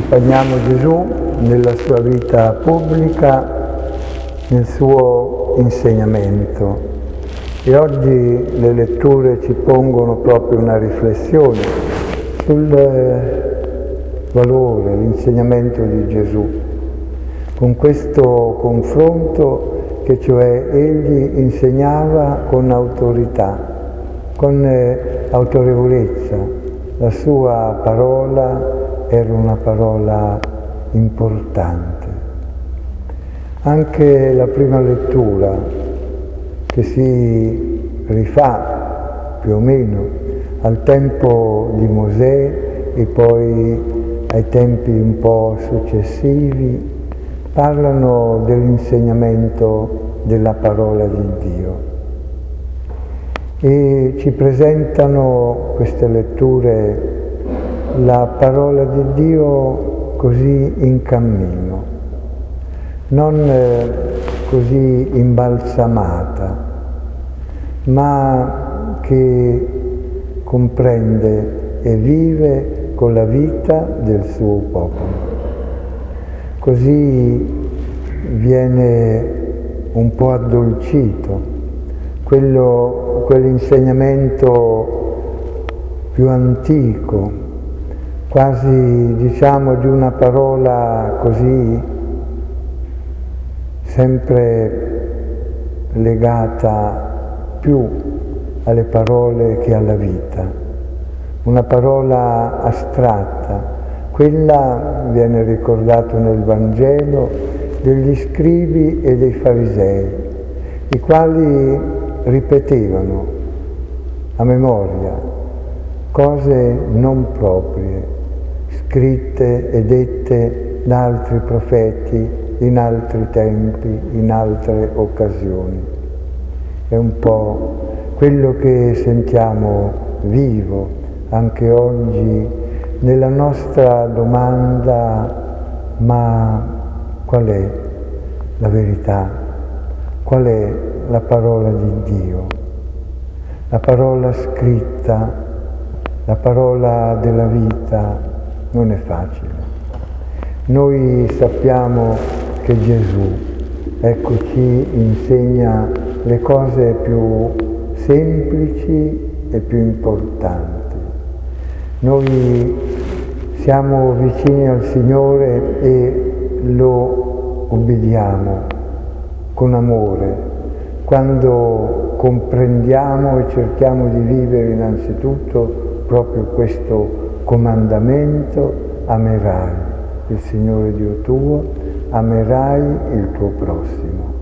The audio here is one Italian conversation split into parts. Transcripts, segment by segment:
accompagniamo Gesù nella sua vita pubblica, nel suo insegnamento. E oggi le letture ci pongono proprio una riflessione sul valore, l'insegnamento di Gesù, con questo confronto che cioè egli insegnava con autorità, con autorevolezza. La sua parola era una parola importante. Anche la prima lettura, che si rifà più o meno al tempo di Mosè e poi ai tempi un po' successivi, parlano dell'insegnamento della parola di Dio. E ci presentano queste letture la parola di Dio così in cammino, non così imbalsamata, ma che comprende e vive con la vita del suo popolo. Così viene un po' addolcito quell'insegnamento più antico, quasi diciamo di una parola così sempre legata più alle parole che alla vita, una parola astratta. Quella viene ricordato nel Vangelo degli scribi e dei farisei, i quali ripetevano a memoria cose non proprie, scritte e dette da altri profeti in altri tempi, in altre occasioni. È un po' quello che sentiamo vivo anche oggi nella nostra domanda: ma qual è la verità? Qual è la parola di Dio? La parola scritta, la parola della vita non è facile. Noi sappiamo che Gesù, ecco, ci insegna le cose più semplici e più importanti. Noi siamo vicini al Signore e lo obbediamo con amore quando comprendiamo e cerchiamo di vivere innanzitutto proprio questo comandamento: amerai il Signore Dio tuo, amerai il tuo prossimo.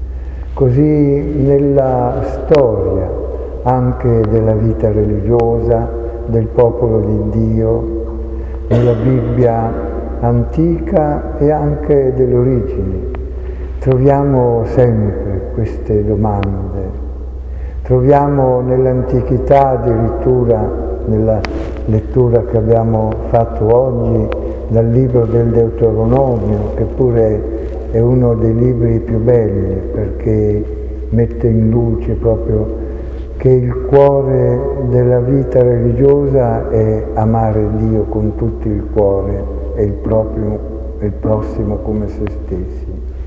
Così nella storia anche della vita religiosa del popolo di Dio, nella Bibbia antica e anche delle origini, troviamo sempre queste domande. Troviamo nell'antichità, addirittura nella lettura che abbiamo fatto oggi dal libro del Deuteronomio, che pure è uno dei libri più belli perché mette in luce proprio che il cuore della vita religiosa è amare Dio con tutto il cuore e il prossimo come se stessi.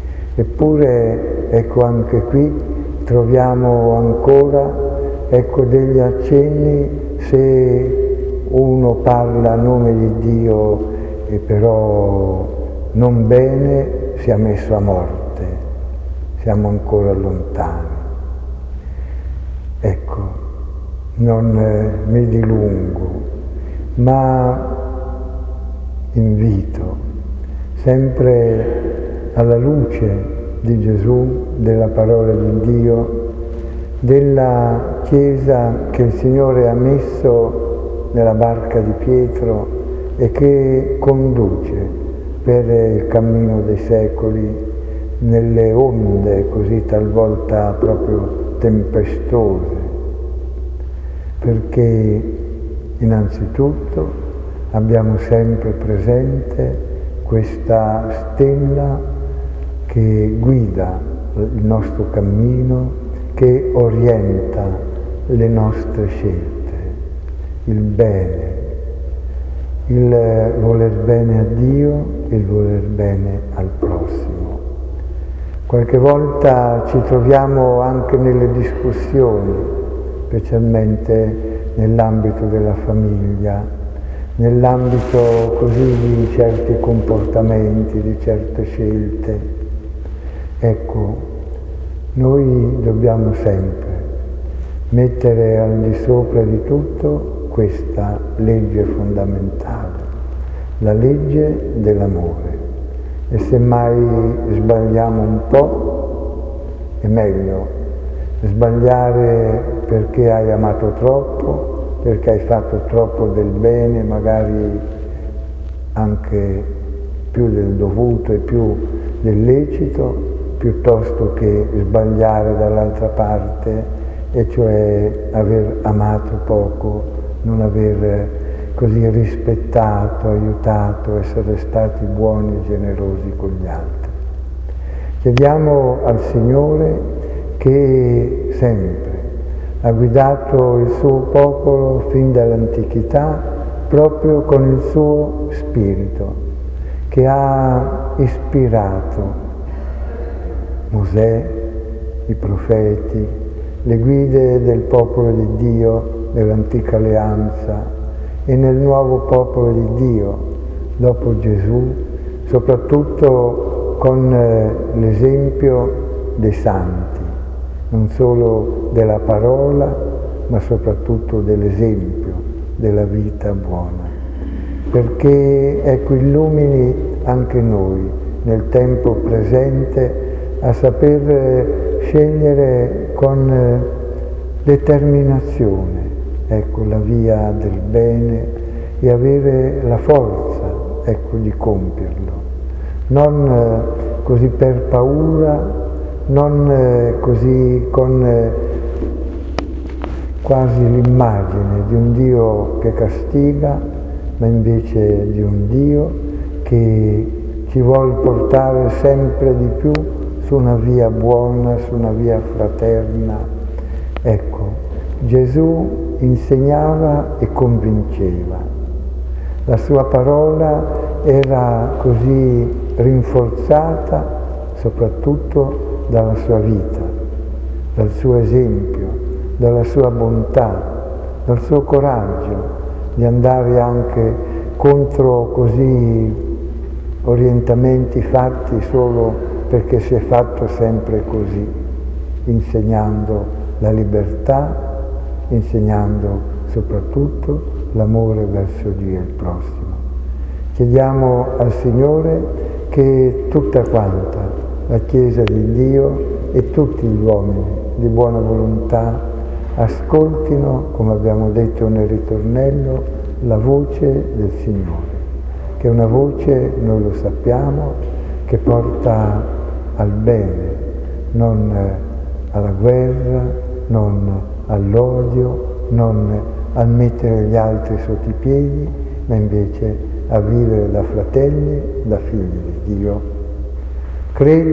Eppure, ecco, anche qui troviamo ancora, ecco, degli accenni. Se uno parla a nome di Dio e però non bene, sia messo a morte, siamo ancora lontani. Ecco, non mi dilungo, ma invito sempre alla luce di Gesù, della parola di Dio, della Chiesa che il Signore ha messo nella barca di Pietro e che conduce per il cammino dei secoli nelle onde così talvolta proprio tempestose, perché innanzitutto abbiamo sempre presente questa stella che guida il nostro cammino, che orienta le nostre scelte, il bene, il voler bene a Dio e il voler bene al prossimo. Qualche volta ci troviamo anche nelle discussioni, specialmente nell'ambito della famiglia, nell'ambito così di certi comportamenti, di certe scelte. Ecco, noi dobbiamo sempre mettere al di sopra di tutto questa legge fondamentale, la legge dell'amore. E se mai sbagliamo un po', è meglio sbagliare perché hai amato troppo, perché hai fatto troppo del bene, magari anche più del dovuto e più del lecito, piuttosto che sbagliare dall'altra parte, e cioè aver amato poco, non aver così rispettato, aiutato, essere stati buoni e generosi con gli altri. Chiediamo al Signore, che sempre ha guidato il suo popolo fin dall'antichità proprio con il suo spirito, che ha ispirato Mosè, i profeti, le guide del popolo di Dio dell'antica alleanza, e nel nuovo popolo di Dio, dopo Gesù, soprattutto con l'esempio dei santi, non solo della parola, ma soprattutto dell'esempio della vita buona. Perché, ecco, illumini anche noi nel tempo presente a saper scegliere con determinazione, ecco, la via del bene e avere la forza, ecco, di compierlo. Non così per paura, non così con quasi l'immagine di un Dio che castiga, ma invece di un Dio che ci vuol portare sempre di più su una via buona, su una via fraterna. Ecco, Gesù insegnava e convinceva. La sua parola era così rinforzata soprattutto dalla sua vita, dal suo esempio, dalla sua bontà, dal suo coraggio di andare anche contro così orientamenti fatti solo perché si è fatto sempre così, insegnando la libertà, insegnando soprattutto l'amore verso Dio e il prossimo. Chiediamo al Signore che tutta quanta la Chiesa di Dio e tutti gli uomini di buona volontà ascoltino, come abbiamo detto nel ritornello, la voce del Signore, che è una voce, noi lo sappiamo, che porta al bene, non alla guerra, non all'odio, non a mettere gli altri sotto i piedi, ma invece a vivere da fratelli, da figli di Dio. Credo